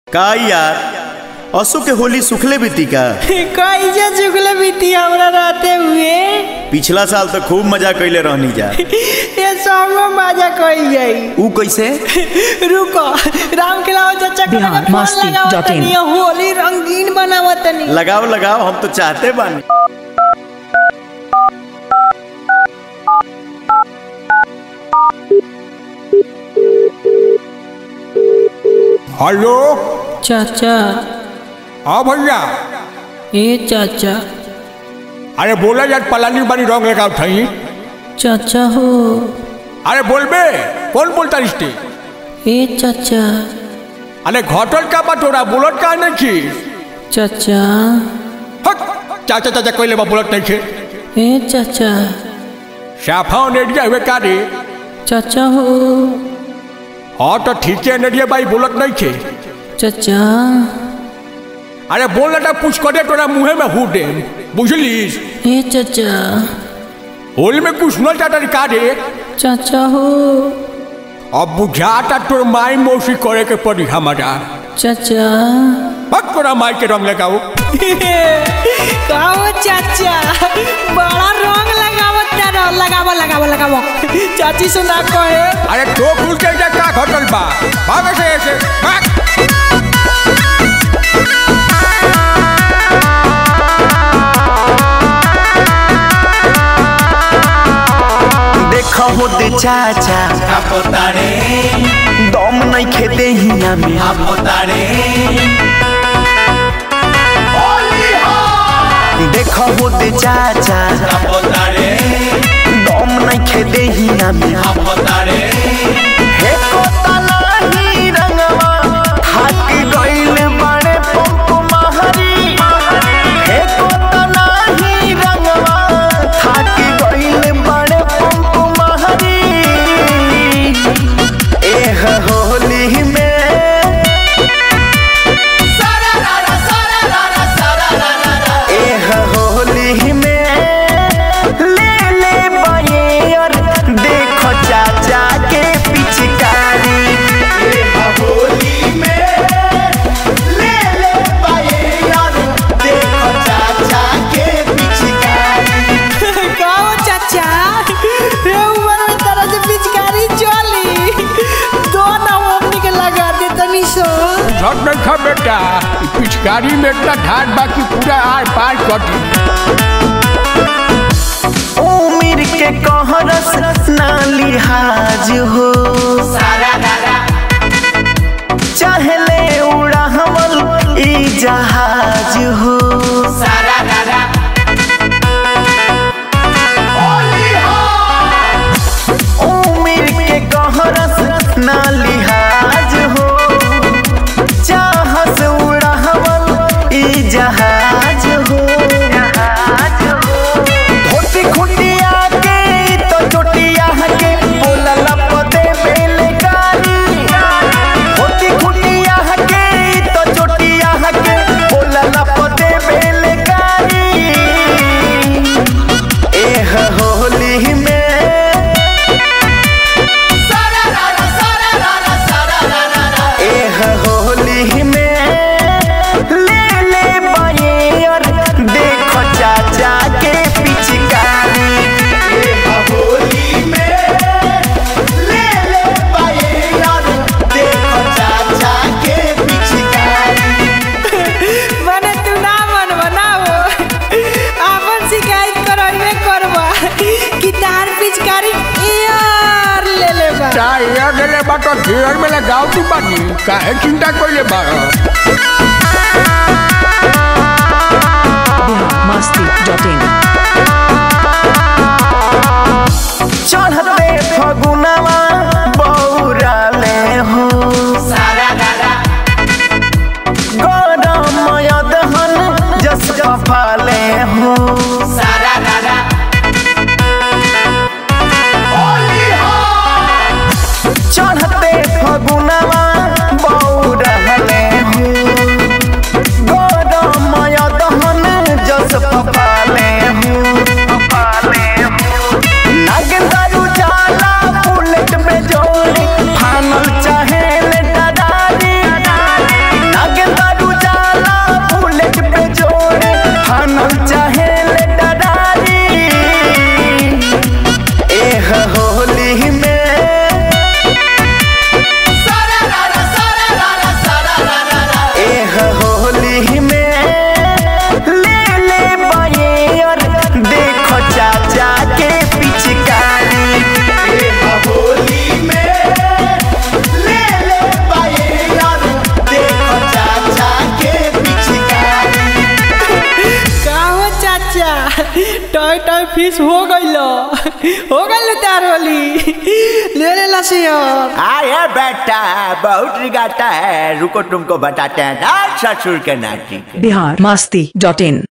का यार असु के होली सुखले बीती का कैसे सुखले बीती हमरा रहते हुए। पिछला साल तो खूब मजा कैले रहनी जा। ये सब मजा कइल जाई। ऊ कैसे? रुको राम खिलाओ चाचा के फोन लगाओ तनी होली रंगीन बनाओ तनी। लगाओ लगाओ हम तो चाहते बानी। हेलो चाचा। हाँ भैया। ए चाचा। अरे बोला यार पलानी बानी रंग लगाओ थी। चाचा हो। अरे बोल बे कौन बोलता रिश्ते? ए चाचा। अरे घटल का बटोरा बोलत का नहीं थी? चाचा। हट चाचा चाचा कोई लेबा बोलत नहीं थे। ए चाचा। साफा नेडिया हुए का रे? चाचा हो। हाँ तो ठीक है नेडिया भाई बोलत नहीं थे। चाचा। अरे बोल ना पूछ करे तोरा मुँह में हूँ दे बुझलिस? ए चाचा। होली में कुछ न चाहता का रे? चाचा हो। अब बुझाता तोर माई मौसी करे के पड़ी हमारा। चाचा। बक तोरा माई के रंग लगाओ। कहो चाचा बड़ा रंग लगावो तेरा लगावो लगावो लगावो। चाची सुना कहे। अरे तो खुल के जा का घटल बा भाग से ऐसे भाग। देखो दे चाचा पोतारे दम नहीं खेते हिया में पोतारे देखो दे चाचा पोतारे दम नहीं खेते हिया में पोतारे हे कोतला ही रंगवा हाथ गइल बड़े पंप महरी। हे कोतला ही रंगवा हाथ गइल बड़े पंप महरी। एह होली में एह होली में ले ले बयेर देखो चाचा के पिचकारी। होली में ले ले पाएयार देखो चाचा के पिचकारी। कहो चाचा रे उमर में तरह से पिचकारी चली दो ना हमनी के लगा दे तनी सो। झट नहीं खा बेटा पिचकारी में इतना ढाट बाकी पूरा आर पार कटी। उम्र के कहरस ना लिहाज हो सारा दादा चाहले उड़ा हमल ई जहाज हो। सारा दादा होली हो उम्र के कहरस ना लिहाज हो चाहस उड़ा हमल ई जहाज हो। धोती खुटिया के तो चोटिया के बोला लपदे बेलकारी। धोती खुटिया के तो चोटिया के बोला लपदे बेलकारी। एह होली में सारा दादा एह होली में ले ले बयेर देखो चाचा के पिचकारी। होली में ले ले पाएयार देखो चाचा के पिचकारी। मने तू ना मन बनाओ अपन शिकायत करबे करबा कि तार पिचकारी यार ले ले बा। चाहे यार ले ले बात घेर में लगाओ तू बानी काहे चिंता कोई ले बार। masti.in चढ़ते फगुनवा बौराले हो सारा दादा गरम यदहन जस फाले हो। सारा दादा होली हो चढ़ते फगुनवा बौराले हो गरम यदहन जस फाले हो। नागेंद्र उजाला बुलेट में जोड़ी फानल चाहे ले डरारी। प्रिंस हो गइल तार होली ले ले लसियर। आया बेटा बहुत रिगाता है, रुको तुमको बताते हैं ना ससुर के नाती। biharmasti.in